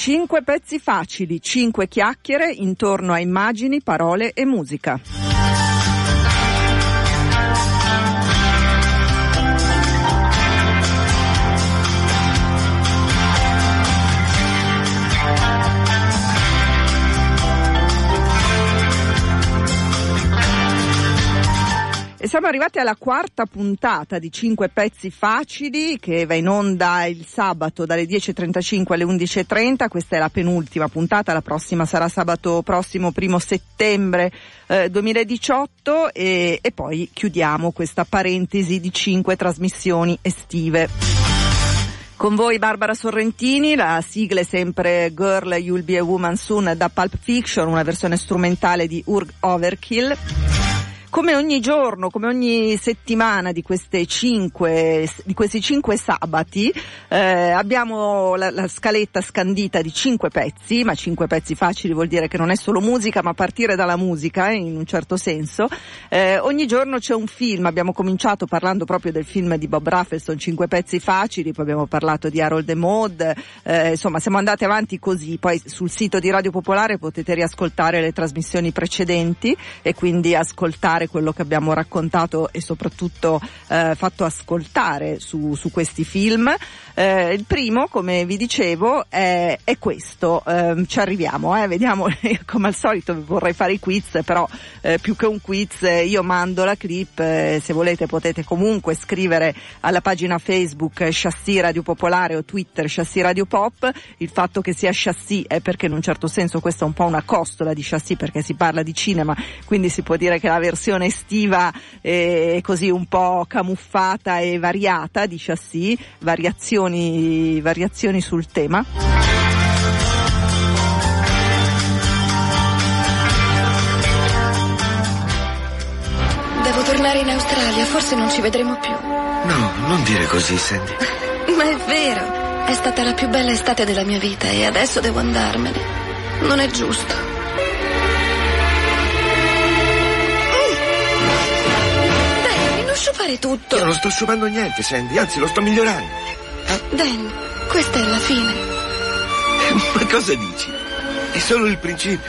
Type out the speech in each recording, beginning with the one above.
5 pezzi facili, 5 chiacchiere intorno a immagini, parole e musica. E siamo arrivati alla quarta puntata di 5 pezzi facili, che va in onda il sabato dalle 10.35 alle 11.30. Questa è la penultima puntata, la prossima sarà sabato prossimo, 1 settembre 2018, e poi chiudiamo questa parentesi di 5 trasmissioni estive. Con voi Barbara Sorrentini, la sigla è sempre Girl You'll Be a Woman Soon da Pulp Fiction, una versione strumentale di Urge Overkill. Come ogni giorno, come ogni settimana di questi 5 sabati, abbiamo la scaletta scandita di 5 pezzi, ma 5 pezzi facili vuol dire che non è solo musica, ma partire dalla musica in un certo senso. Ogni giorno c'è un film, abbiamo cominciato parlando proprio del film di Bob Rafelson, 5 pezzi facili, poi abbiamo parlato di Harold e Maude, insomma siamo andati avanti così. Poi sul sito di Radio Popolare potete riascoltare le trasmissioni precedenti e quindi ascoltare quello che abbiamo raccontato e soprattutto fatto ascoltare su questi film. Il primo, come vi dicevo, è questo. Ci arriviamo, vediamo. Come al solito vorrei fare i quiz, però più che un quiz io mando la clip. Se volete potete comunque scrivere alla pagina Facebook Chassis Radio Popolare o Twitter Chassis Radio Pop. Il fatto che sia Chassis è perché in un certo senso questa è un po' una costola di Chassis, perché si parla di cinema, quindi si può dire che la versione estiva è così un po' camuffata e variata di Chassis, variazioni sul tema. Devo tornare in Australia, forse non ci vedremo più. No, non dire così, Sandy. Ma è vero, è stata la più bella estate della mia vita e adesso devo andarmene. Non è giusto. Sciupare tutto. Io non sto sciupando niente, Sandy, anzi lo sto migliorando. Dan, questa è la fine. Ma cosa dici? È solo il principio.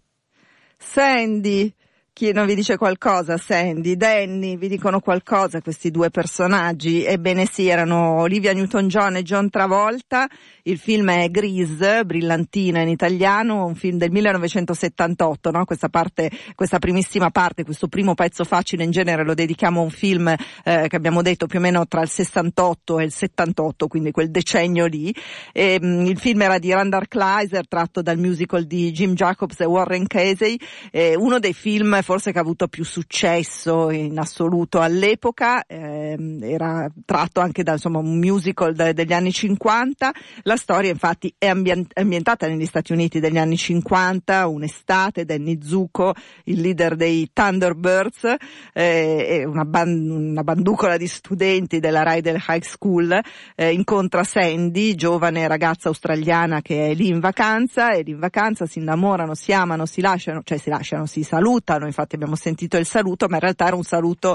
Sandy, chi non vi dice qualcosa? Sandy, Danny, vi dicono qualcosa questi due personaggi? Ebbene sì, erano Olivia Newton-John e John Travolta. Il film è Grease, Brillantina in italiano, un film del 1978, no? Questa primissima parte, questo primo pezzo facile in genere lo dedichiamo a un film che abbiamo detto più o meno tra il 68 e il 78, quindi quel decennio lì. Il film era di Randall Kleiser, tratto dal musical di Jim Jacobs e Warren Casey, uno dei film forse che ha avuto più successo in assoluto all'epoca, era tratto anche da un musical degli anni 50. La storia infatti è ambientata negli Stati Uniti degli anni 50, un'estate. Danny Zuko, il leader dei Thunderbirds, e una banducola di studenti della Rydell High School incontra Sandy, giovane ragazza australiana che è lì in vacanza, e lì in vacanza si innamorano, si amano, si salutano. Infatti abbiamo sentito il saluto, ma in realtà era un saluto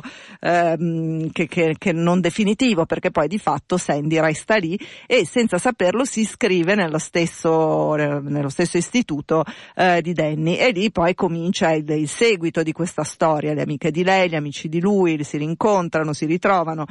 che non definitivo, perché poi di fatto Sandy resta lì e senza saperlo si iscrive nello stesso istituto di Danny, e lì poi comincia il seguito di questa storia. Le amiche di lei, gli amici di lui si rincontrano, si ritrovano,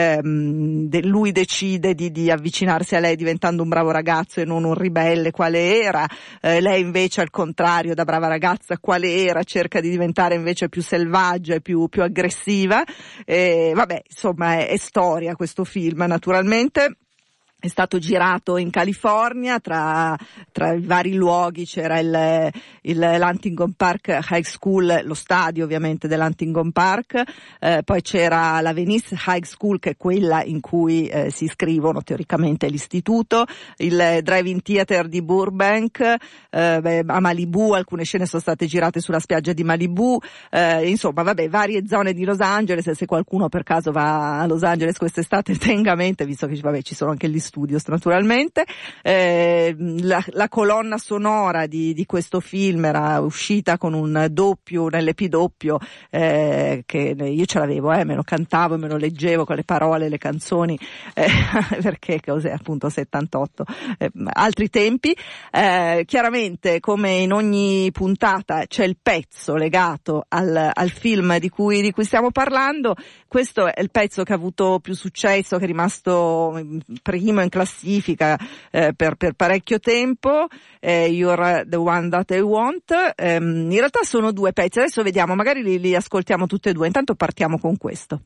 lui decide di avvicinarsi a lei diventando un bravo ragazzo e non un ribelle quale era, lei invece al contrario, da brava ragazza quale era, cerca di diventare invece più selvaggia e più aggressiva. Vabbè, insomma è storia questo film, naturalmente. È stato girato in California, tra i vari luoghi c'era l'Huntington Park High School, lo stadio ovviamente dell'Huntington Park, poi c'era la Venice High School, che è quella in cui si iscrivono teoricamente l'istituto, il Drive-In Theater di Burbank, a Malibu, alcune scene sono state girate sulla spiaggia di Malibu, insomma vabbè, varie zone di Los Angeles. Se qualcuno per caso va a Los Angeles quest'estate tenga a mente, visto che ci sono anche gli Studios naturalmente. La colonna sonora di questo film era uscita con un LP doppio, che io ce l'avevo, me lo cantavo e me lo leggevo con le parole, le canzoni, perché cos'è appunto 78, altri tempi. Chiaramente, come in ogni puntata, c'è il pezzo legato al film di cui stiamo parlando. Questo è il pezzo che ha avuto più successo, che è rimasto primo in classifica per parecchio tempo, You're the One That I Want. In realtà sono due pezzi, adesso vediamo, magari li ascoltiamo tutti e due. Intanto partiamo con questo.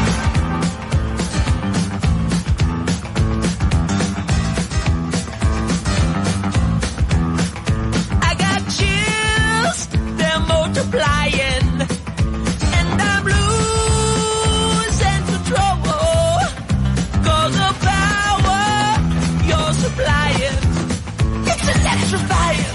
I got chills, they're multiplying, and I'm losing control, 'cause the power you're supplying, it's electrifying.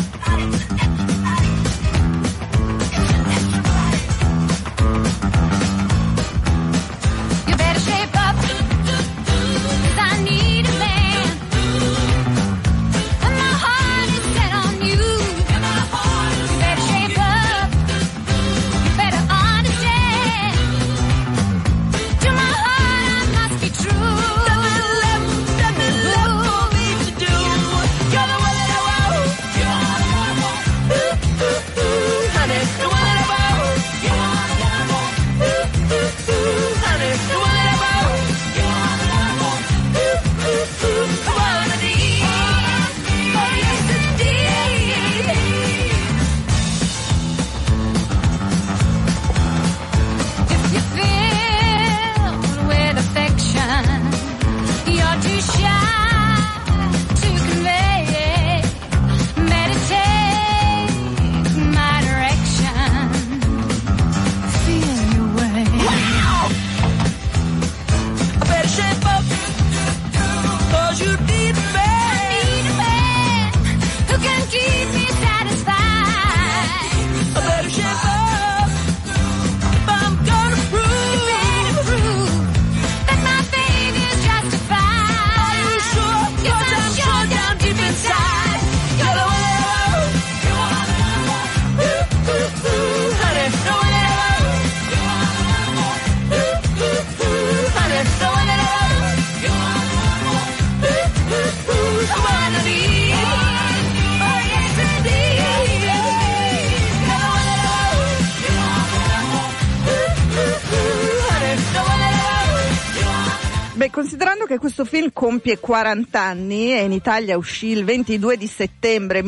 Considerando che questo film compie 40 anni e in Italia uscì il 22 di settembre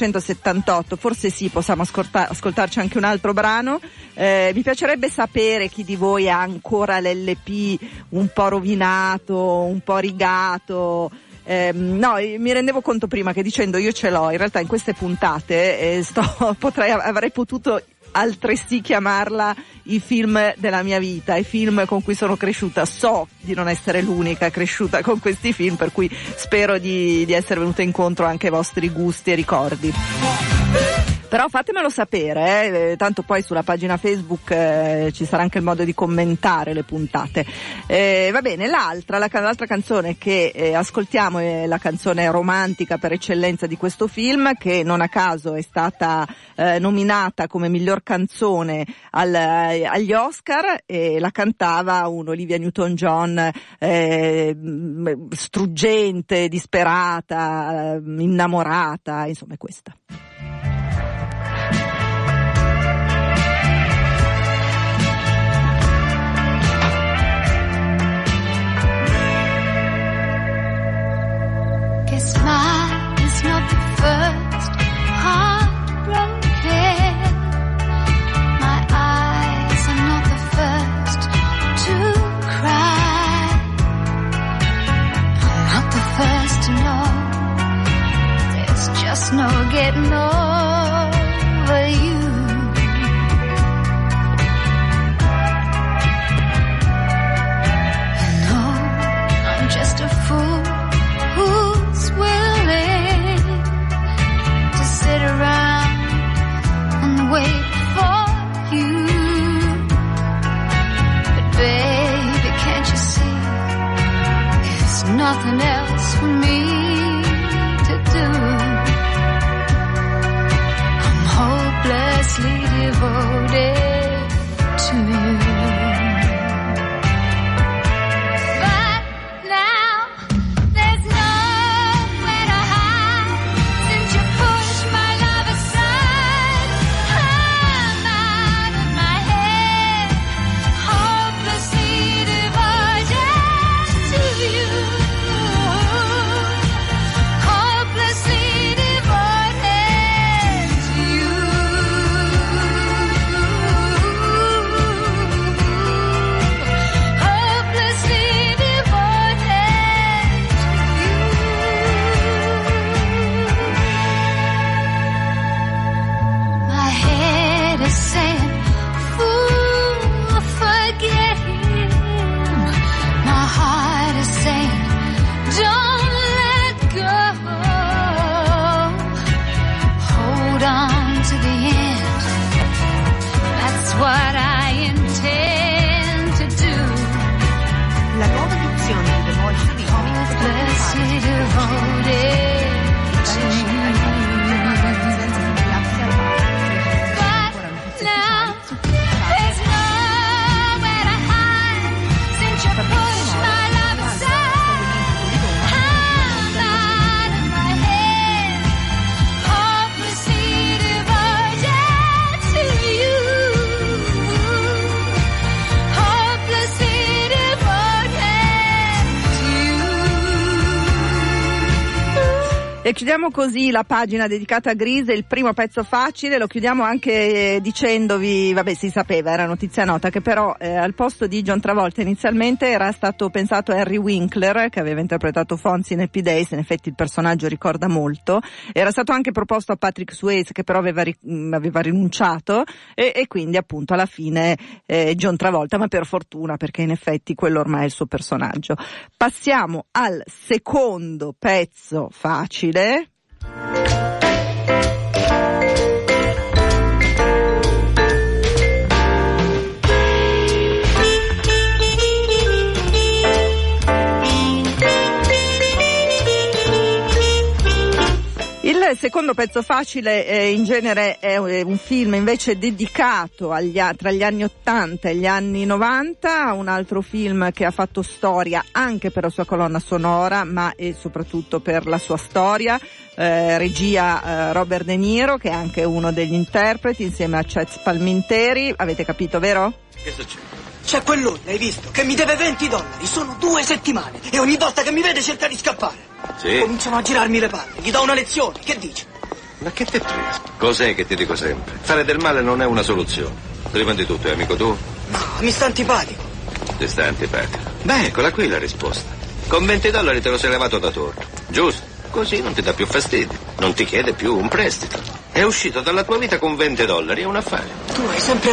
1978, forse sì, possiamo ascoltarci anche un altro brano. Mi piacerebbe sapere chi di voi ha ancora l'LP un po' rovinato, un po' rigato. No, mi rendevo conto prima che dicendo io ce l'ho, in realtà in queste puntate avrei potuto altresì chiamarla i film della mia vita, i film con cui sono cresciuta. So di non essere l'unica cresciuta con questi film, per cui spero di essere venuta incontro anche ai vostri gusti e ricordi. Però fatemelo sapere, tanto poi sulla pagina Facebook ci sarà anche il modo di commentare le puntate. Va bene, l'altra canzone che ascoltiamo è la canzone romantica per eccellenza di questo film, che non a caso è stata nominata come miglior canzone agli Oscar, e la cantava Olivia Newton-John, struggente, disperata, innamorata, insomma è questa. Mine is not the first heartbroken. My eyes are not the first to cry. I'm not the first to know. There's just no getting over you. You know, I'm just a fool who's willing to sit around and wait for you. But baby, can't you see, there's nothing else for me to do. I'm hopelessly devoted to you. But now there's nowhere to hide since you pushed my love aside. I'm out of my head, hopelessly devoted to you. Hopelessly devoted to you. Hopelessly devoted to you. My head is saying, fool, forget him. My heart is saying, don't let go. Hold on to the end. That's what I intend to do. La nuova edizione di The Voice di Hopelessly devoted to you. But now there's nowhere to hide since you pushed my love aside. I'm out of my head, hopelessly devoted to you. Hopelessly devoted to you. E chiudiamo così la pagina dedicata a Grease, il primo pezzo facile. Lo chiudiamo anche dicendovi, vabbè, si sapeva, era notizia nota, che però al posto di John Travolta inizialmente era stato pensato Henry Winkler, che aveva interpretato Fonzie in Happy Days. In effetti il personaggio ricorda molto. Era stato anche proposto a Patrick Swayze, che però aveva rinunciato, e quindi appunto alla fine John Travolta, ma per fortuna, perché in effetti quello ormai è il suo personaggio. Passiamo al secondo pezzo facile. Il secondo pezzo facile in genere è un film invece dedicato tra gli anni 80 e gli anni 90, un altro film che ha fatto storia anche per la sua colonna sonora, ma e soprattutto per la sua storia. Regia Robert De Niro, che è anche uno degli interpreti, insieme a Chet Palminteri. Avete capito, vero? Che succede? C'è quell'uomo, hai visto? Che mi deve $20. Sono 2 settimane e ogni volta che mi vede cerca di scappare. Sì? Cominciano a girarmi le palle. Gli do una lezione. Che dici? Ma che te presa? Cos'è che ti dico sempre? Fare del male non è una soluzione. Prima di tutto è amico tu? No, mi sta antipatico. Ti sta antipatico. Beh, eccola qui la risposta. Con $20 te lo sei levato da torno, giusto? Così non ti dà più fastidio. Non ti chiede più un prestito. È uscito dalla tua vita con $20, è un affare. Tu hai sempre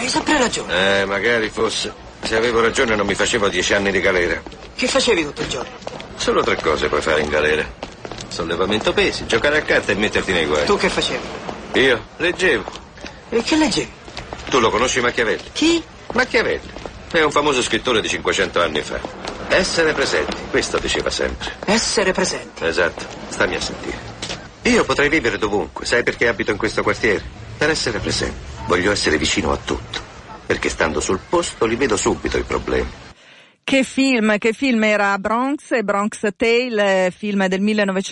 ragione, Magari fosse. Se avevo ragione non mi facevo 10 anni di galera. Che facevi tutto il giorno? Solo 3 cose puoi fare in galera: sollevamento pesi, giocare a carte e metterti nei guai. Tu che facevi? Io leggevo. E che leggevi? Tu lo conosci Machiavelli? Chi? Machiavelli è un famoso scrittore di 500 anni fa. Essere presenti, questo diceva sempre. Essere presenti. Esatto, stammi a sentire. Io potrei vivere dovunque, sai perché abito in questo quartiere? Per essere presente. Voglio essere vicino a tutto, perché stando sul posto li vedo subito i problemi. Che film era Bronx Tale, film del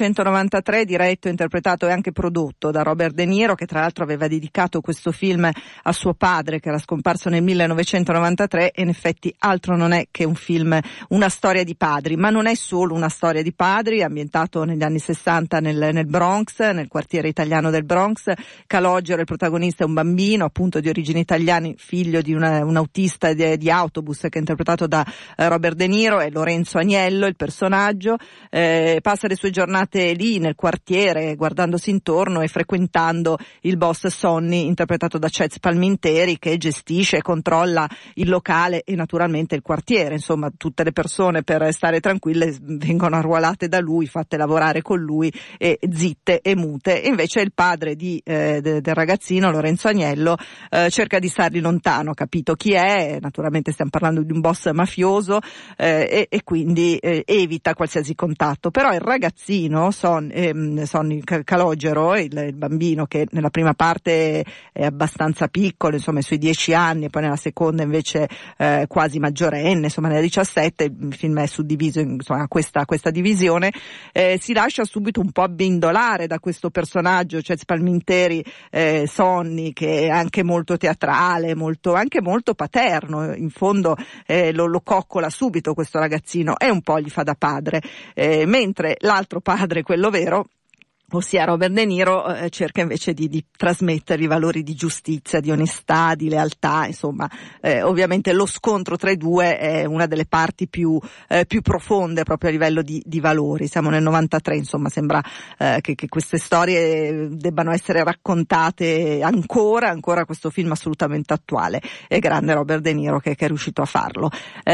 1993, diretto, interpretato e anche prodotto da Robert De Niro, che tra l'altro aveva dedicato questo film a suo padre, che era scomparso nel 1993, e in effetti altro non è che un film, una storia di padri, ma non è solo una storia di padri, ambientato negli anni 60 nel Bronx, nel quartiere italiano del Bronx. Calogero, il protagonista, è un bambino appunto di origini italiane, figlio di un autista di autobus, che è interpretato da Robert De Niro, e Lorenzo Agnello il personaggio. Passa le sue giornate lì nel quartiere, guardandosi intorno e frequentando il boss Sonny, interpretato da Chet Palminteri, che gestisce e controlla il locale e naturalmente il quartiere. Insomma, tutte le persone, per stare tranquille, vengono arruolate da lui, fatte lavorare con lui, e zitte e mute. E invece il padre del ragazzino, Lorenzo Agnello, cerca di stargli lontano. Capito chi è? Naturalmente stiamo parlando di un boss mafioso, spesso e quindi evita qualsiasi contatto. Però il ragazzino Sonny Calogero, il bambino che nella prima parte è abbastanza piccolo, insomma sui 10 anni, e poi nella seconda invece quasi maggiorenne, insomma nella 17, il film è suddiviso insomma questa divisione, si lascia subito un po' abbindolare da questo personaggio, cioè Spalminteri, Sonny, che è anche molto teatrale, anche molto paterno, in fondo lo coccola subito questo ragazzino e un po' gli fa da padre, mentre l'altro padre, quello vero, ossia Robert De Niro, cerca invece di trasmettere i valori di giustizia, di onestà, di lealtà, insomma, ovviamente lo scontro tra i due è una delle parti più profonde proprio a livello di valori. Siamo nel 93, insomma, sembra che queste storie debbano essere raccontate ancora questo film assolutamente attuale. È grande Robert De Niro che è riuscito a farlo.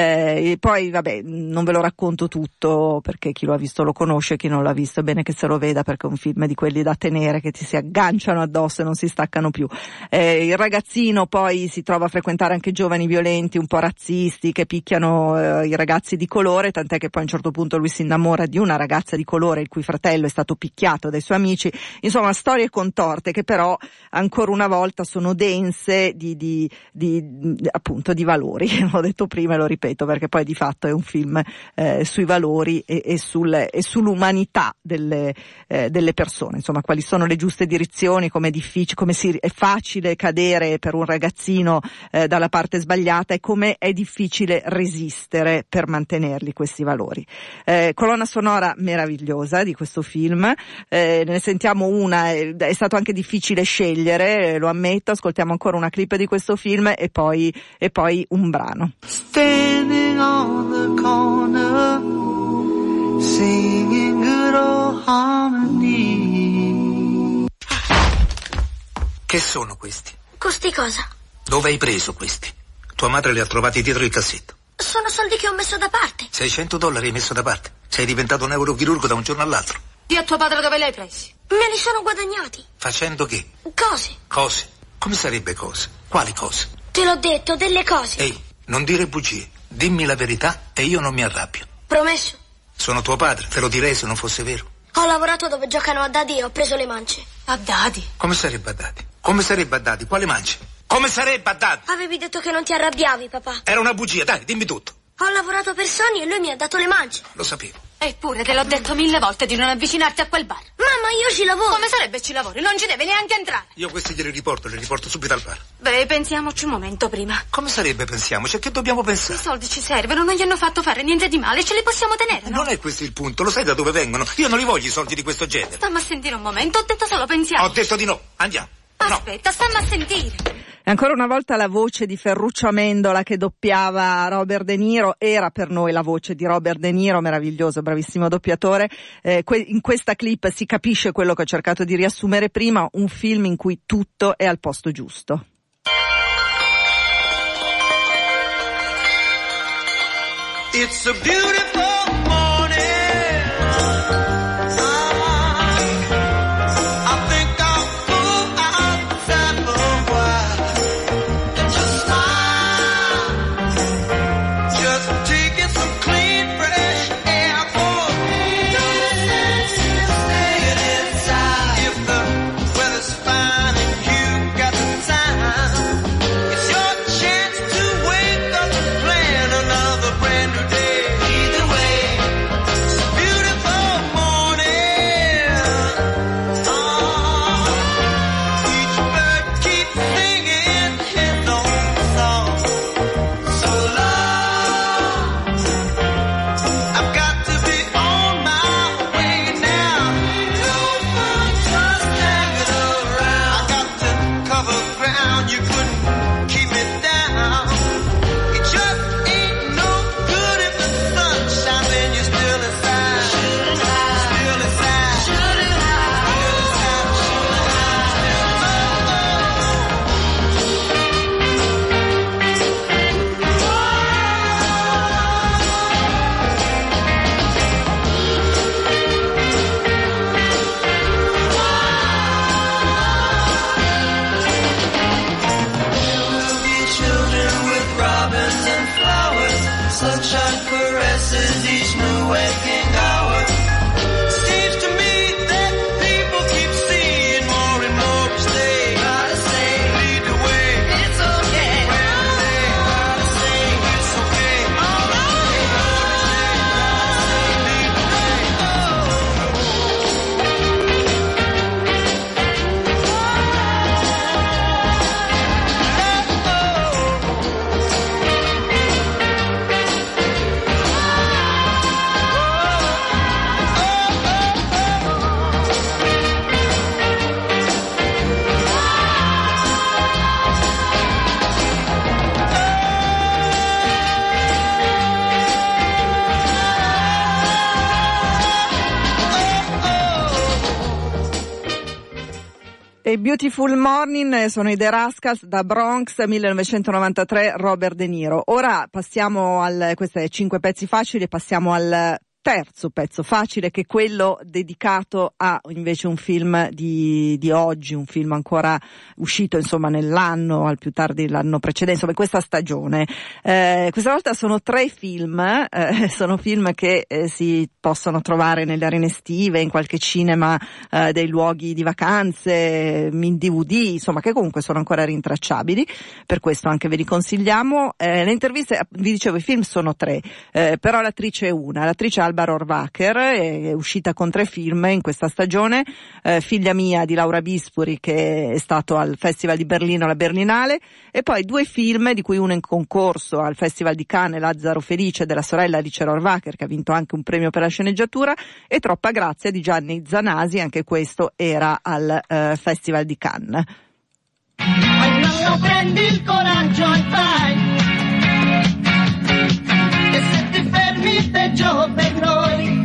E poi, vabbè, non ve lo racconto tutto perché chi lo ha visto lo conosce, chi non l'ha visto è bene che se lo veda, perché è un film di quelli da tenere, che ti si agganciano addosso e non si staccano più. Il ragazzino poi si trova a frequentare anche giovani violenti, un po' razzisti, che picchiano i ragazzi di colore, tant'è che poi a un certo punto lui si innamora di una ragazza di colore il cui fratello è stato picchiato dai suoi amici. Insomma, storie contorte che però ancora una volta sono dense di appunto di valori. L'ho detto prima e lo ripeto perché poi di fatto è un film sui valori e sull'umanità delle persone, insomma, quali sono le giuste direzioni, come è facile cadere per un ragazzino dalla parte sbagliata e come è difficile resistere per mantenerli questi valori. Colonna sonora meravigliosa di questo film, ne sentiamo una, è stato anche difficile scegliere, lo ammetto. Ascoltiamo ancora una clip di questo film e poi un brano. Standing on the corner, singing good old harmony. Che sono questi? Costi cosa? Dove hai preso questi? Tua madre li ha trovati dietro il cassetto. Sono soldi che ho messo da parte. $600 hai messo da parte? Sei diventato un neurochirurgo da un giorno all'altro. Dì a tuo padre dove li hai presi. Me li sono guadagnati. Facendo che? Cose. Cose? Come sarebbe cose? Quali cose? Te l'ho detto, delle cose. Ehi, non dire bugie. Dimmi la verità e io non mi arrabbio. Promesso. Sono tuo padre, te lo direi se non fosse vero. Ho lavorato dove giocano a dadi e ho preso le mance. A dadi? Come sarebbe a dadi? Come sarebbe a dadi? Quale mance? Come sarebbe a dadi? Avevi detto che non ti arrabbiavi, papà. Era una bugia, dai, dimmi tutto. Ho lavorato per Sonny e lui mi ha dato le mance. Lo sapevo. Eppure te l'ho detto 1000 volte di non avvicinarti a quel bar. Mamma, io ci lavoro. Come sarebbe ci lavori? Non ci deve neanche entrare. Io questi li riporto subito al bar. Beh, pensiamoci un momento prima. Come sarebbe pensiamoci? A che dobbiamo pensare? I soldi ci servono, non gli hanno fatto fare niente di male, ce li possiamo tenere, no? Non è questo il punto, lo sai da dove vengono? Io non li voglio i soldi di questo genere. Stammi a sentire un momento, ho detto solo pensiamo. Ho detto di no, andiamo. Aspetta, stammi a sentire. E ancora una volta la voce di Ferruccio Amendola che doppiava Robert De Niro era per noi la voce di Robert De Niro, meraviglioso, bravissimo doppiatore. In questa clip si capisce quello che ho cercato di riassumere prima, un film in cui tutto è al posto giusto. It's a beautiful morning. Either Beautiful Morning sono i The Rascals da Bronx 1993, Robert De Niro. Ora passiamo questi 5 pezzi facili, passiamo al terzo pezzo facile, che è quello dedicato a invece un film di oggi, un film ancora uscito insomma nell'anno, al più tardi l'anno precedente, insomma in questa stagione. Questa volta sono 3 film, sono film che si possono trovare nelle arene estive, in qualche cinema dei luoghi di vacanze, in DVD, insomma che comunque sono ancora rintracciabili, per questo anche ve li consigliamo. Le interviste, vi dicevo, i film sono 3, però l'attrice è una, l'attrice Alba Rohrwacher è uscita con 3 film in questa stagione, Figlia mia di Laura Bispuri, che è stato al Festival di Berlino, alla Berlinale, e poi 2 film di cui uno in concorso al Festival di Cannes, Lazzaro Felice della sorella Alice Rohrwacher, che ha vinto anche un premio per la sceneggiatura, e Troppa grazia di Gianni Zanasi, anche questo era al Festival di Cannes. Non prendi il coraggio e fai, che se ti fermi peggio per noi.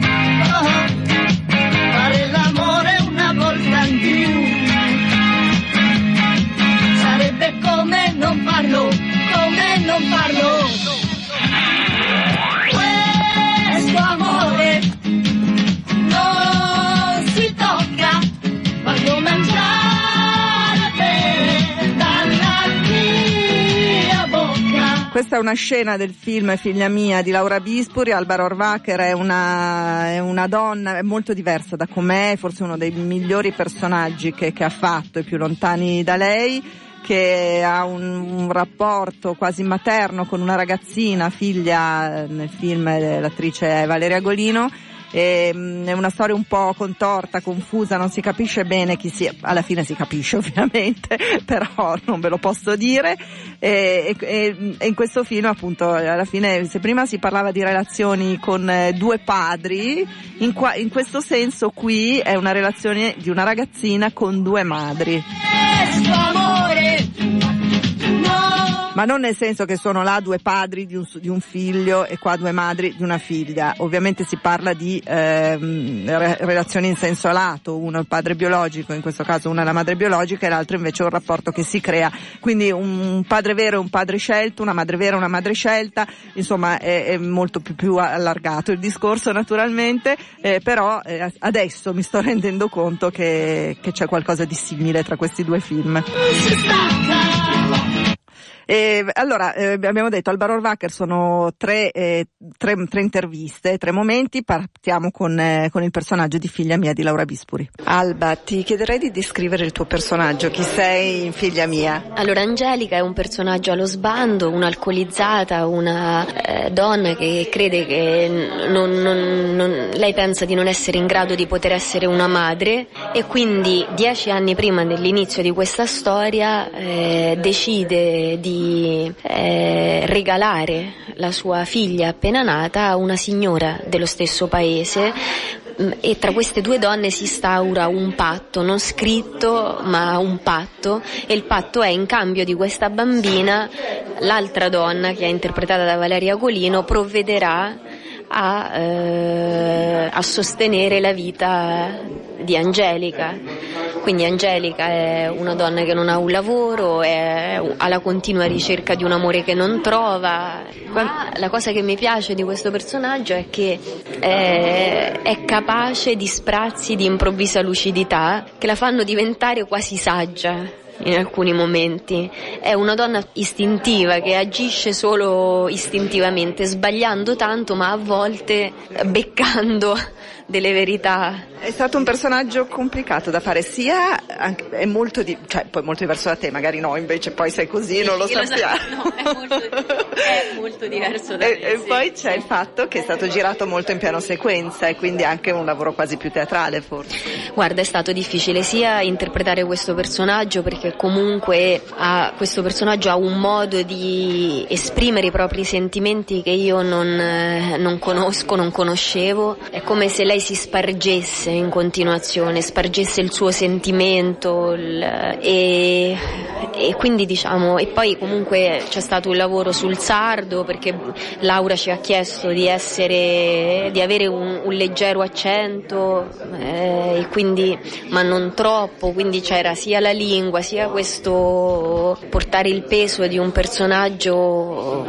Fare l'amore una volta in più sarebbe come non farlo, come non farlo. Questo amore non si tocca, quando mangiare bene dalla mia bocca. Questa è una scena del film Figlia mia di Laura Bispuri. Alba Rohrwacher è una donna, è molto diversa da com'è, forse uno dei migliori personaggi che ha fatto, i più lontani da lei, che ha un rapporto quasi materno con una ragazzina, figlia, nel film l'attrice è Valeria Golino. È una storia un po' contorta, confusa, non si capisce bene chi sia, alla fine si capisce ovviamente, però non ve lo posso dire, e in questo film appunto alla fine, se prima si parlava di relazioni con 2 padri, in questo senso qui è una relazione di una ragazzina con 2 madri. Ma non nel senso che sono là 2 padri di un figlio e qua 2 madri di una figlia. Ovviamente si parla di relazioni in senso lato, uno è il padre biologico, in questo caso una è la madre biologica, e l'altro invece è un rapporto che si crea. Quindi un padre vero è un padre scelto, una madre vera è una madre scelta, insomma è molto più allargato il discorso naturalmente, però adesso mi sto rendendo conto che c'è qualcosa di simile tra questi 2 film. Allora, abbiamo detto Alba Rohrwacher, sono 3 interviste, 3 momenti. Partiamo con il personaggio di Figlia mia di Laura Bispuri. Alba, ti chiederei di descrivere il tuo personaggio, chi sei in Figlia mia? Allora, Angelica è un personaggio allo sbando, un'alcolizzata, una donna che crede che lei pensa di non essere in grado di poter essere una madre, e quindi 10 anni prima dell'inizio di questa storia decide di regalare la sua figlia appena nata a una signora dello stesso paese, e tra queste 2 donne si instaura un patto, non scritto ma un patto, e il patto è: in cambio di questa bambina l'altra donna, che è interpretata da Valeria Golino, provvederà a sostenere la vita di Angelica. Quindi Angelica è una donna che non ha un lavoro, è alla continua ricerca di un amore che non trova. Ma la cosa che mi piace di questo personaggio è che è capace di sprazzi di improvvisa lucidità che la fanno diventare quasi saggia in alcuni momenti. È una donna istintiva che agisce solo istintivamente, sbagliando tanto ma a volte beccando delle verità. È stato un personaggio complicato da fare, sia è molto poi molto diverso da te, magari no, invece poi sei così, sì, non lo sappiamo. No, è molto diverso da me. E poi c'è il fatto che è stato girato molto in piano sequenza, e quindi anche un lavoro quasi più teatrale forse. Guarda, è stato difficile sia interpretare questo personaggio, perché comunque questo personaggio ha un modo di esprimere i propri sentimenti che io non conosco, non conoscevo. È come se lei si spargesse in continuazione, spargesse il suo sentimento, e E quindi diciamo, e poi comunque c'è stato un lavoro sul sardo, perché Laura ci ha chiesto di avere un leggero accento, e quindi, ma non troppo, quindi c'era sia la lingua sia questo portare il peso di un personaggio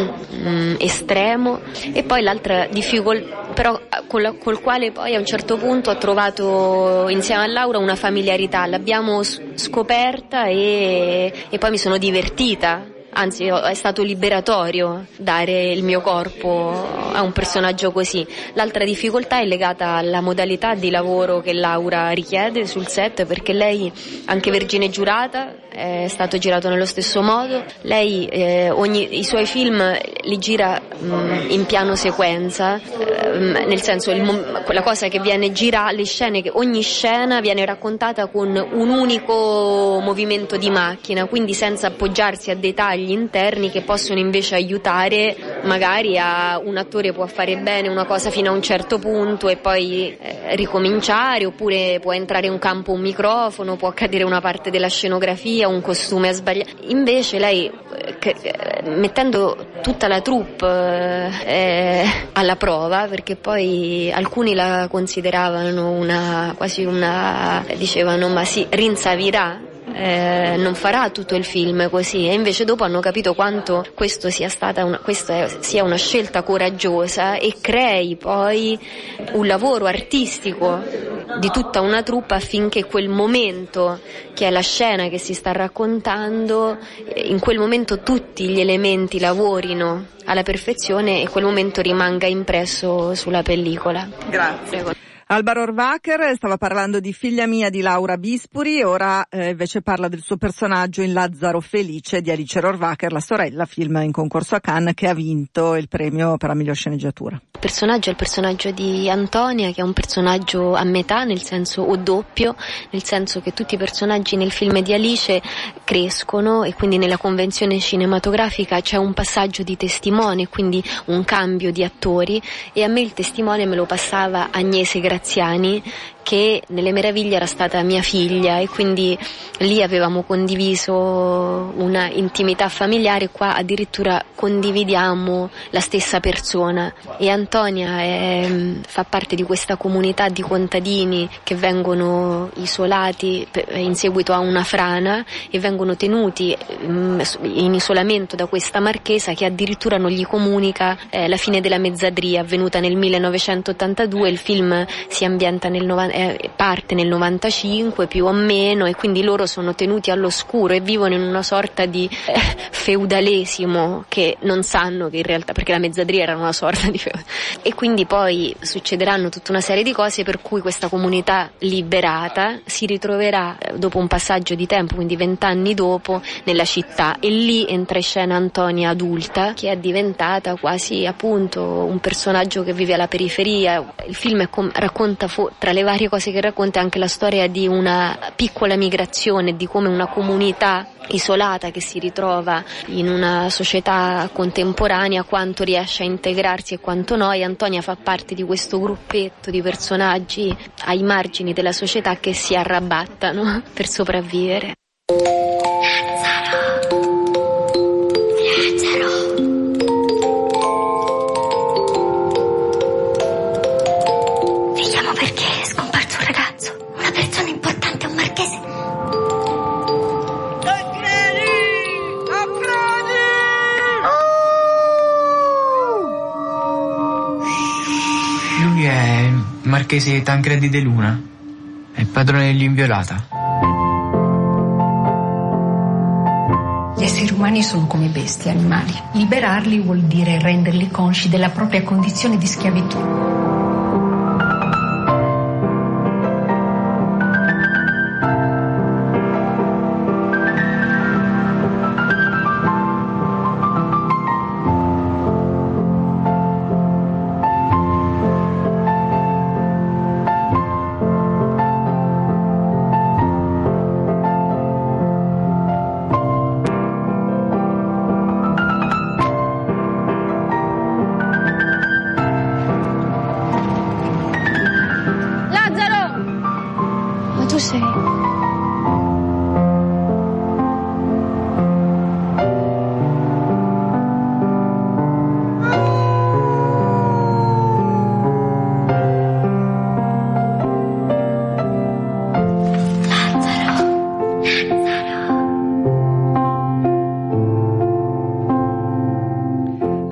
estremo. E poi l'altra difficoltà però col quale poi a un certo punto ho trovato insieme a Laura una familiarità, l'abbiamo scoperta e poi mi sono divertita. Anzi, è stato liberatorio dare il mio corpo a un personaggio così. L'altra difficoltà è legata alla modalità di lavoro che Laura richiede sul set, perché lei, anche Vergine Giurata, è stato girato nello stesso modo. Lei i suoi film li gira in piano sequenza, nel senso quella cosa che viene girata, le scene, che ogni scena viene raccontata con un unico movimento di macchina, quindi senza appoggiarsi a dettagli interni che possono invece aiutare. Magari un attore può fare bene una cosa fino a un certo punto e poi ricominciare, oppure può entrare in campo un microfono, può accadere una parte della scenografia, un costume a sbagliare. Invece lei, mettendo tutta la troupe alla prova, perché poi alcuni la consideravano dicevano ma sì, rinsavirà, non farà tutto il film così, e invece dopo hanno capito quanto questa sia una scelta coraggiosa e crei poi un lavoro artistico di tutta una troupe affinché quel momento, che è la scena che si sta raccontando, in quel momento tutti gli elementi lavorino alla perfezione e quel momento rimanga impresso sulla pellicola. Grazie. Prego. Alba Rohrwacher stava parlando di Figlia mia di Laura Bispuri, ora invece parla del suo personaggio in Lazzaro Felice di Alice Rohrwacher, la sorella, film in concorso a Cannes che ha vinto il premio per la miglior sceneggiatura. Il personaggio è il personaggio di Antonia, che è un personaggio a metà, nel senso, o doppio, nel senso che tutti i personaggi nel film di Alice crescono e quindi nella convenzione cinematografica c'è un passaggio di testimone, quindi un cambio di attori, e a me il testimone me lo passava Agnese Graziani, che nelle Meraviglie era stata mia figlia, e quindi lì avevamo condiviso una intimità familiare. Qua addirittura condividiamo la stessa persona, e Antonia fa parte di questa comunità di contadini che vengono isolati in seguito a una frana e vengono tenuti in isolamento da questa marchesa, che addirittura non gli comunica la fine della mezzadria avvenuta nel 1982. Il film si ambienta parte nel 95 più o meno, e quindi loro sono tenuti all'oscuro e vivono in una sorta di feudalesimo che non sanno che in realtà, perché la mezzadria era una sorta di e quindi poi succederanno tutta una serie di cose per cui questa comunità liberata si ritroverà dopo un passaggio di tempo, quindi 20 anni dopo, nella città, e lì entra in scena Antonia adulta, che è diventata quasi appunto un personaggio che vive alla periferia. Il film racconta tra le varie cose che racconta anche la storia di una piccola migrazione, di come una comunità isolata che si ritrova in una società contemporanea quanto riesce a integrarsi e quanto no. E Antonia fa parte di questo gruppetto di personaggi ai margini della società che si arrabattano per sopravvivere. Vediamo perché è scomparso un ragazzo, una persona importante, un marchese. Lui è il marchese Tancredi De Luna, è il padrone dell'Inviolata. Gli esseri umani sono come bestie, animali. Liberarli vuol dire renderli consci della propria condizione di schiavitù.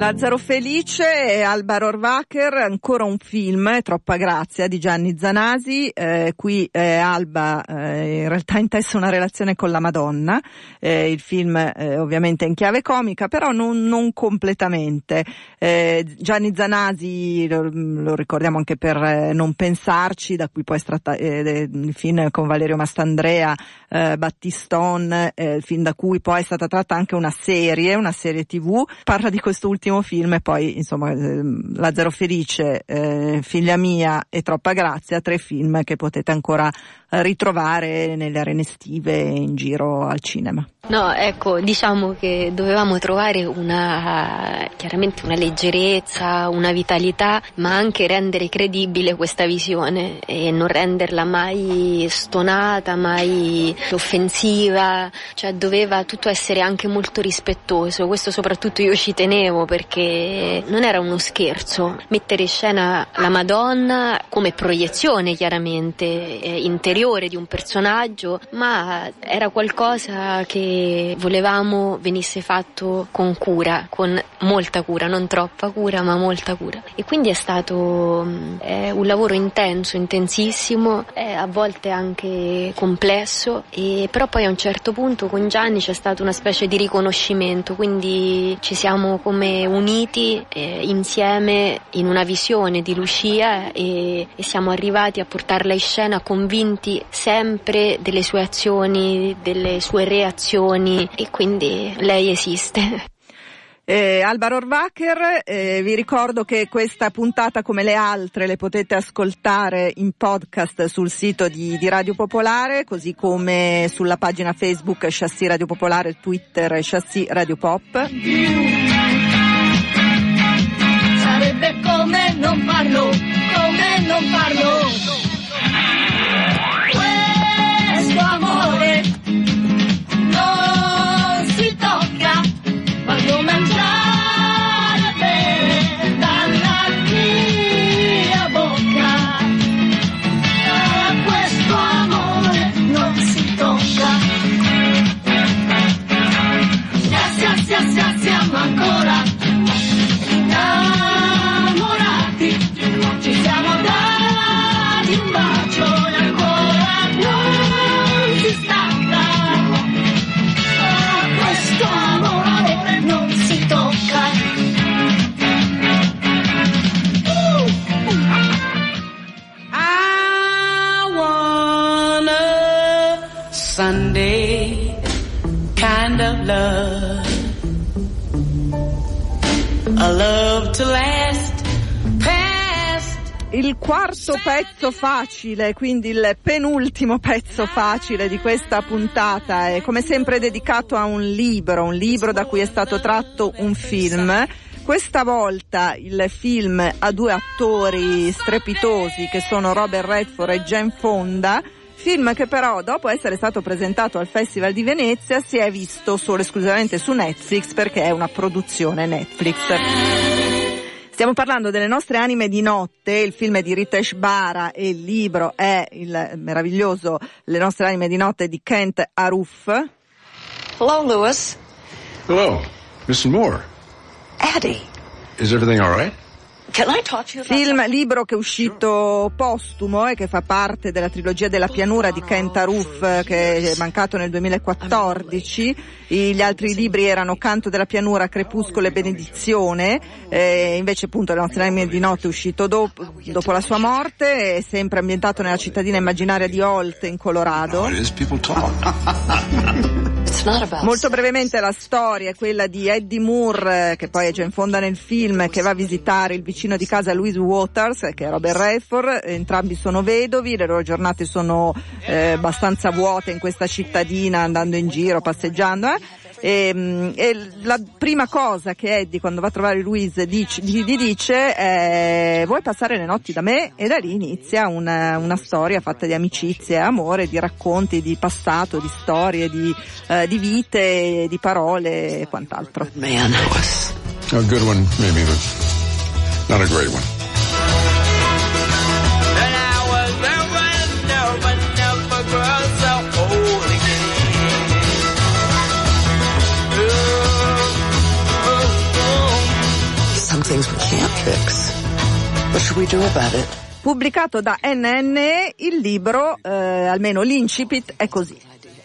Lazzaro Felice e Alba Rohrwacher, ancora un film, Troppa grazia, di Gianni Zanasi. Qui Alba in realtà intesse una relazione con la Madonna. Il film ovviamente è in chiave comica, però non completamente. Gianni Zanasi lo ricordiamo anche per Non pensarci, da cui poi è tratta il film con Valerio Mastandrea, Battiston, film da cui poi è stata tratta anche una serie TV. Parla di questo ultimo film e poi insomma Lazzaro Felice, Figlia mia e Troppa grazia, 3 film che potete ancora ritrovare nelle arene estive in giro al cinema. No, ecco, diciamo che dovevamo trovare chiaramente una leggerezza, una vitalità, ma anche rendere credibile questa visione e non renderla mai stonata, mai offensiva, cioè doveva tutto essere anche molto rispettoso. Questo soprattutto io ci tenevo, perché non era uno scherzo mettere in scena la Madonna come proiezione chiaramente interiore di un personaggio, ma era qualcosa che volevamo venisse fatto con cura, con molta cura, non troppa cura ma molta cura, e quindi è stato un lavoro intenso, intensissimo, a volte anche complesso, però poi a un certo punto con Gianni c'è stata una specie di riconoscimento, quindi ci siamo come uniti insieme in una visione di Lucia e siamo arrivati a portarla in scena convinti sempre delle sue azioni, delle sue reazioni, e quindi lei esiste. Alba Rohrwacher, vi ricordo che questa puntata, come le altre, le potete ascoltare in podcast sul sito di Radio Popolare, così come sulla pagina Facebook Chassis Radio Popolare, Twitter Chassis Radio Pop. Sarebbe come non farlo, questo amore non si tocca, quando mangiare bene dalla mia bocca, questo amore non si tocca. Siamo ancora innamorati, ci siamo dati un bacio e ancora non si stacca, questo amore non si tocca. I want a Sunday kind of love, a love to last past. Il quarto pezzo facile, quindi il penultimo pezzo facile di questa puntata, è come sempre dedicato a un libro da cui è stato tratto un film. Questa volta il film ha 2 attori strepitosi che sono Robert Redford e Jane Fonda, film che però dopo essere stato presentato al Festival di Venezia si è visto solo esclusivamente su Netflix, perché è una produzione Netflix. Stiamo parlando delle nostre anime di notte, il film è di Ritesh Bara e il libro è il meraviglioso Le nostre anime di notte di Kent Aruf. Hello, Lewis. Hello, Miss Moore. Addie. Is everything all right? Can I talk to you Libro che è uscito postumo e che fa parte della trilogia della pianura di Kent Aruf, che è mancato nel 2014. Gli altri libri erano Canto della pianura, Crepuscolo e Benedizione, invece appunto Le nostre anime di notte è uscito dopo la sua morte, è sempre ambientato nella cittadina immaginaria di Holt in Colorado. Molto brevemente la storia è quella di Eddie Moore, che poi è Jane Fonda nel film, che va a visitare il vicino di casa Louise Waters, che è Robert Redford. Entrambi sono vedovi, le loro giornate sono abbastanza vuote in questa cittadina, andando in giro, passeggiando. E la prima cosa che Eddie, quando va a trovare Louise, gli dice è: vuoi passare le notti da me? E da lì inizia una storia fatta di amicizie, amore, di racconti, di passato, di storie, di vite, di parole e quant'altro. Man. A good one, maybe, but not a great one. we do about it? Pubblicato da NNE, il libro, almeno l'incipit, è così.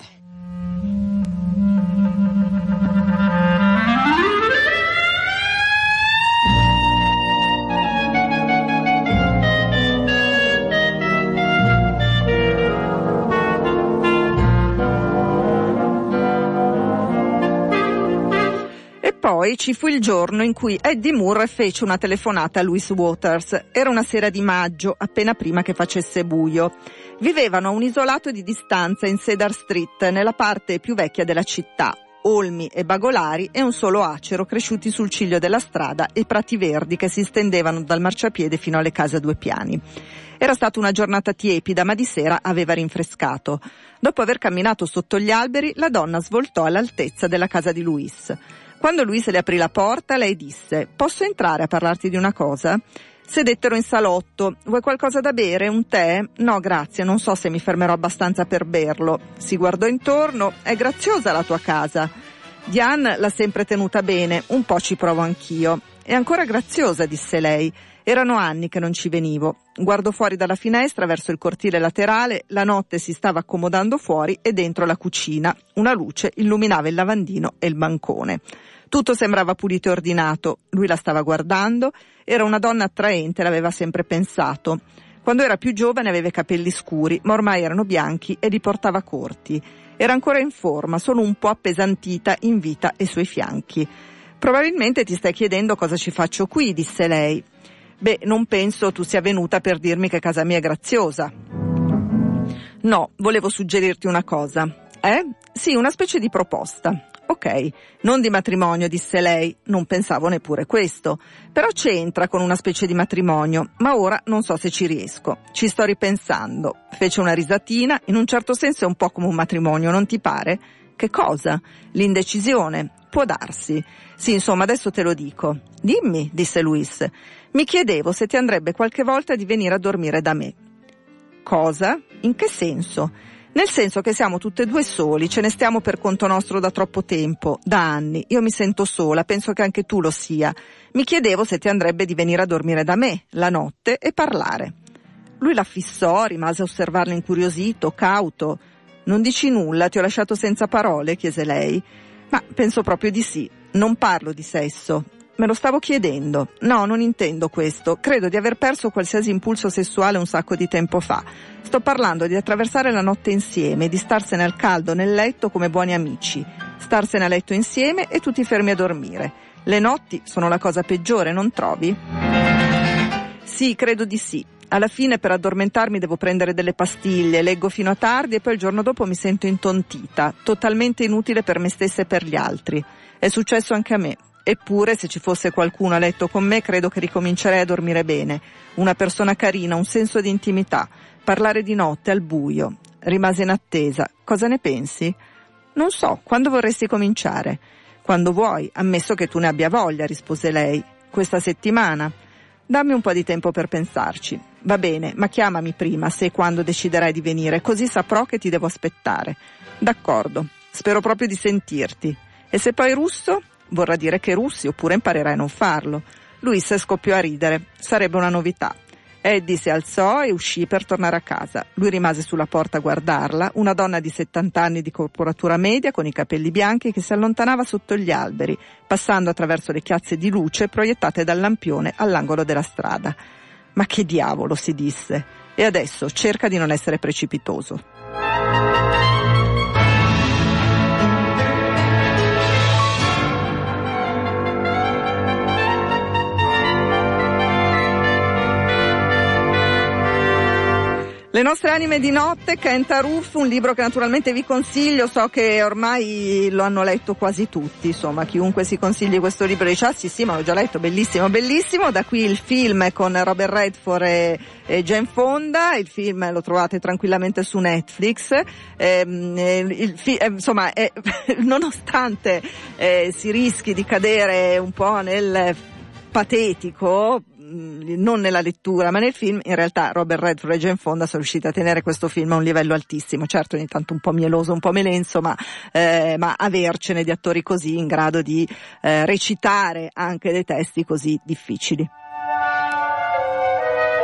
Poi ci fu il giorno in cui Eddie Moore fece una telefonata a Louise Waters. Era una sera di maggio, appena prima che facesse buio. Vivevano a un isolato di distanza in Cedar Street, nella parte più vecchia della città. Olmi e bagolari e un solo acero cresciuti sul ciglio della strada e prati verdi che si stendevano dal marciapiede fino alle case a 2 piani. Era stata una giornata tiepida, ma di sera aveva rinfrescato. Dopo aver camminato sotto gli alberi, la donna svoltò all'altezza della casa di Louise. Quando Louise le aprì la porta, lei disse: «Posso entrare a parlarti di una cosa?» Sedettero in salotto. «Vuoi qualcosa da bere? Un tè?» «No, grazie, non so se mi fermerò abbastanza per berlo». Si guardò intorno. «È graziosa la tua casa». «Diane l'ha sempre tenuta bene, un po' ci provo anch'io». «È ancora graziosa», disse lei. «Erano anni che non ci venivo». Guardò fuori dalla finestra verso il cortile laterale. La notte si stava accomodando fuori e dentro la cucina una luce illuminava il lavandino e il bancone. Tutto sembrava pulito e ordinato. Lui la stava guardando. Era una donna attraente, l'aveva sempre pensato. Quando era più giovane aveva i capelli scuri, ma ormai erano bianchi e li portava corti. Era ancora in forma, solo un po' appesantita in vita e sui fianchi. «Probabilmente ti stai chiedendo cosa ci faccio qui», disse lei. «Beh, non penso tu sia venuta per dirmi che casa mia è graziosa». «No, volevo suggerirti una cosa». «Sì, una specie di proposta». «Ok, non di matrimonio», disse lei. «Non pensavo neppure questo. Però c'entra con una specie di matrimonio, ma ora non so se ci riesco. Ci sto ripensando». Fece una risatina. «In un certo senso è un po' come un matrimonio, non ti pare?» «Che cosa?» «L'indecisione. Può darsi. Sì, insomma, adesso te lo dico». «Dimmi», disse Louise. «Mi chiedevo se ti andrebbe qualche volta di venire a dormire da me». «Cosa? In che senso?» «Nel senso che siamo tutte e due soli, ce ne stiamo per conto nostro da troppo tempo, da anni. Io mi sento sola, penso che anche tu lo sia. Mi chiedevo se ti andrebbe di venire a dormire da me, la notte, e parlare». Lui la fissò, rimase a osservarla incuriosito, cauto. «Non dici nulla, ti ho lasciato senza parole?» chiese lei. «Ma penso proprio di sì. Non parlo di sesso». «Me lo stavo chiedendo». «No, non intendo questo. Credo di aver perso qualsiasi impulso sessuale un sacco di tempo fa. Sto parlando di attraversare la notte insieme, di starsene al caldo nel letto come buoni amici. Starsene a letto insieme e tu ti fermi a dormire. Le notti sono la cosa peggiore, non trovi?» «Sì, credo di sì. Alla fine per addormentarmi devo prendere delle pastiglie, leggo fino a tardi e poi il giorno dopo mi sento intontita, totalmente inutile per me stessa e per gli altri. È successo anche a me. Eppure, se ci fosse qualcuno a letto con me, credo che ricomincerei a dormire bene. Una persona carina, un senso di intimità. Parlare di notte, al buio». Rimase in attesa. «Cosa ne pensi?» «Non so, quando vorresti cominciare?» «Quando vuoi, ammesso che tu ne abbia voglia», rispose lei. «Questa settimana?» «Dammi un po' di tempo per pensarci». «Va bene, ma chiamami prima, se e quando deciderai di venire, così saprò che ti devo aspettare». «D'accordo, spero proprio di sentirti». «E se poi russo?» «Vorrà dire che russi, oppure imparerai a non farlo». Louise scoppiò a ridere. Sarebbe una novità. Eddie si alzò e uscì per tornare a casa. Lui rimase sulla porta a guardarla, una donna di 70 anni di corporatura media, con i capelli bianchi, che si allontanava sotto gli alberi, passando attraverso le chiazze di luce proiettate dal lampione all'angolo della strada. «Ma che diavolo», si disse. «E adesso cerca di non essere precipitoso». Le nostre anime di notte, Kent Aruf, un libro che naturalmente vi consiglio, so che ormai lo hanno letto quasi tutti, insomma, chiunque si consigli questo libro dice «Ah sì, ma l'ho già letto, bellissimo, bellissimo». Da qui il film con Robert Redford e Jane Fonda, il film lo trovate tranquillamente su Netflix, insomma, nonostante si rischi di cadere un po' nel patetico, non nella lettura ma nel film, in realtà Robert Redford e Jane Fonda sono riusciti a tenere questo film a un livello altissimo, certo ogni tanto un po' mieloso, un po' melenso, ma avercene di attori così in grado di recitare anche dei testi così difficili.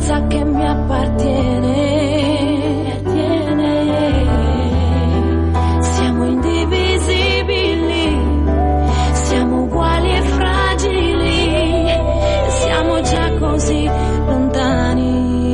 forza che mi appartiene. Siamo indivisibili, siamo uguali e fragili, siamo già così lontani.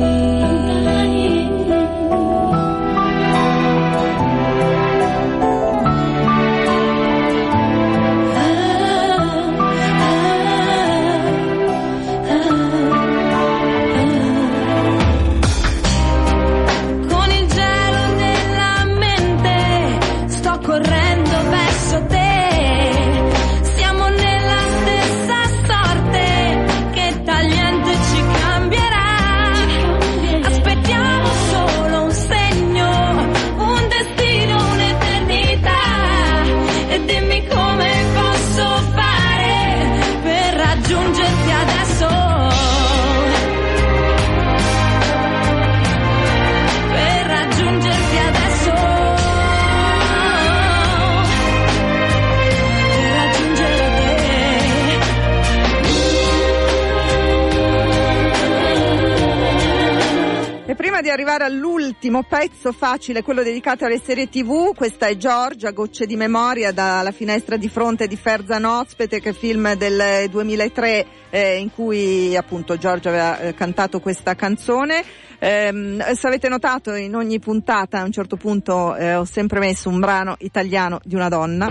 Di arrivare all'ultimo pezzo facile, quello dedicato alle serie TV, questa è Giorgia, Gocce di memoria, dalla finestra di fronte di Ferzan Ozpete, che è film del 2003 in cui appunto Giorgia aveva cantato questa canzone. Se avete notato, in ogni puntata a un certo punto ho sempre messo un brano italiano di una donna.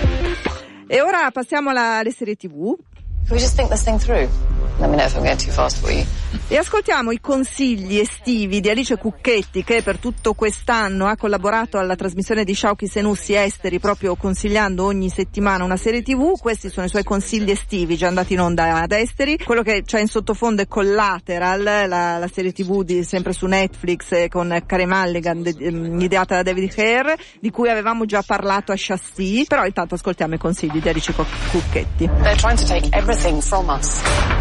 E ora passiamo alle serie TV. We just think this thing through. Let me know if I'm going too fast for you. E ascoltiamo i consigli estivi di Alice Cucchetti, che per tutto quest'anno ha collaborato alla trasmissione di Sciauchi Senussi Esteri, proprio consigliando ogni settimana una serie TV. Questi sono i suoi consigli estivi, già andati in onda ad Esteri. Quello che c'è in sottofondo è Collateral, la serie TV sempre su Netflix con Carey Mulligan, ideata da David Hare, di cui avevamo già parlato a Chassis. Però intanto ascoltiamo i consigli di Alice Cucchetti. They're trying to take everything from us.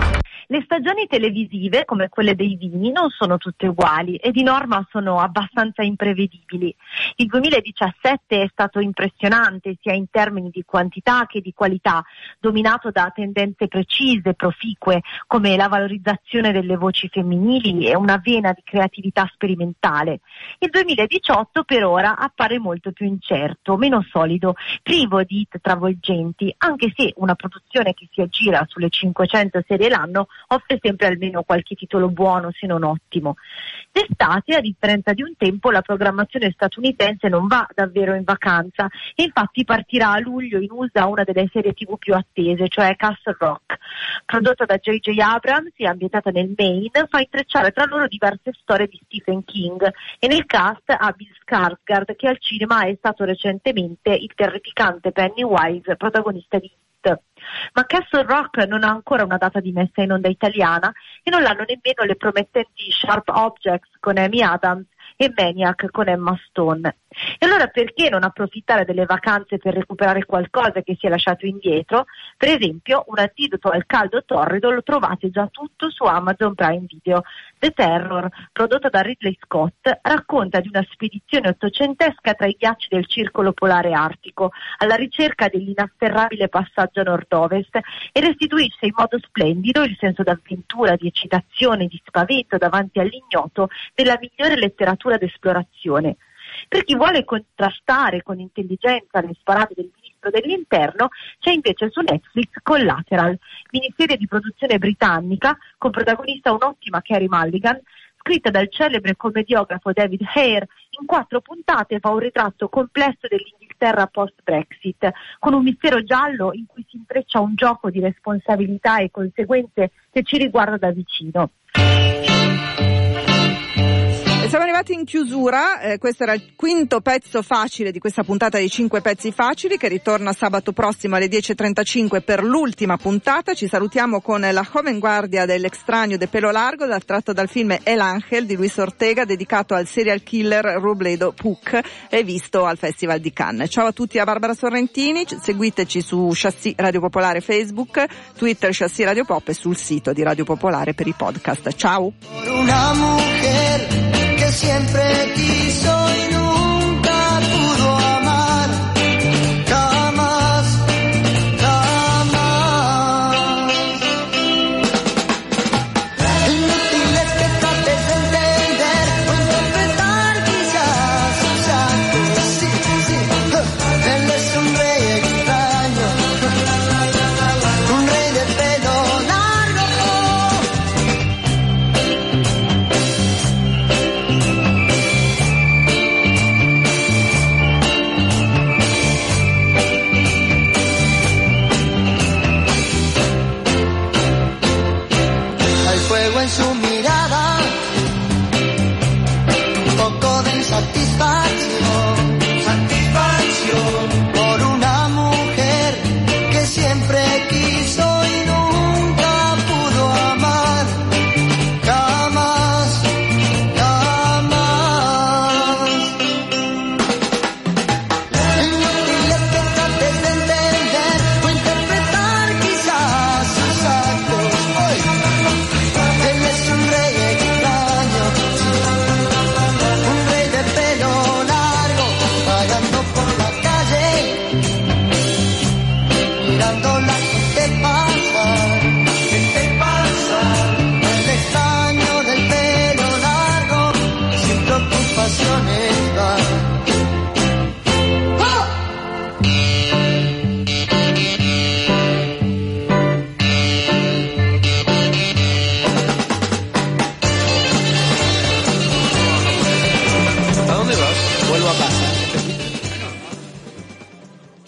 Le stagioni televisive, come quelle dei vini, non sono tutte uguali e di norma sono abbastanza imprevedibili. Il 2017 è stato impressionante sia in termini di quantità che di qualità, dominato da tendenze precise, proficue, come la valorizzazione delle voci femminili e una vena di creatività sperimentale. Il 2018 per ora appare molto più incerto, meno solido, privo di hit travolgenti, anche se una produzione che si aggira sulle 500 serie l'anno offre sempre almeno qualche titolo buono, se non ottimo. D'estate, a differenza di un tempo, la programmazione statunitense non va davvero in vacanza e infatti partirà a luglio in USA una delle serie TV più attese, cioè Castle Rock. Prodotta da J.J. Abrams e ambientata nel Maine, fa intrecciare tra loro diverse storie di Stephen King e nel cast ha Bill Skarsgård, che al cinema è stato recentemente il terrificante Pennywise, protagonista di It. Ma Castle Rock non ha ancora una data di messa in onda italiana e non l'hanno nemmeno le promettenti Sharp Objects con Amy Adams e Maniac con Emma Stone. E allora perché non approfittare delle vacanze per recuperare qualcosa che si è lasciato indietro? Per esempio, un antidoto al caldo torrido lo trovate già tutto su Amazon Prime Video. The Terror, prodotta da Ridley Scott, racconta di una spedizione ottocentesca tra i ghiacci del circolo polare artico, alla ricerca dell'inafferrabile passaggio a nord-ovest, e restituisce in modo splendido il senso d'avventura, di eccitazione, di spavento davanti all'ignoto della migliore letteratura d'esplorazione. Per chi vuole contrastare con intelligenza le sparate del ministro dell'interno, c'è invece su Netflix Collateral, miniserie di produzione britannica con protagonista un'ottima Carey Mulligan, scritta dal celebre commediografo David Hare. In 4 puntate fa un ritratto complesso dell'Inghilterra post-Brexit, con un mistero giallo in cui si intreccia un gioco di responsabilità e conseguenze che ci riguarda da vicino. Siamo arrivati in chiusura, questo era il quinto pezzo facile di questa puntata di 5 pezzi facili, che ritorna sabato prossimo alle 10.35 per l'ultima puntata. Ci salutiamo con La joven guardia dell'extraño de pelo largo, tratto dal film El Ángel di Luis Ortega, dedicato al serial killer Robledo Puc e visto al Festival di Cannes. Ciao a tutti, a Barbara Sorrentini, seguiteci su Chassis Radio Popolare Facebook, Twitter Chassis Radio Pop e sul sito di Radio Popolare per i podcast. Ciao! Una mujer que siempre quiso y nunca pudo amar, jamás, jamás. Inútil es que trates satisfare.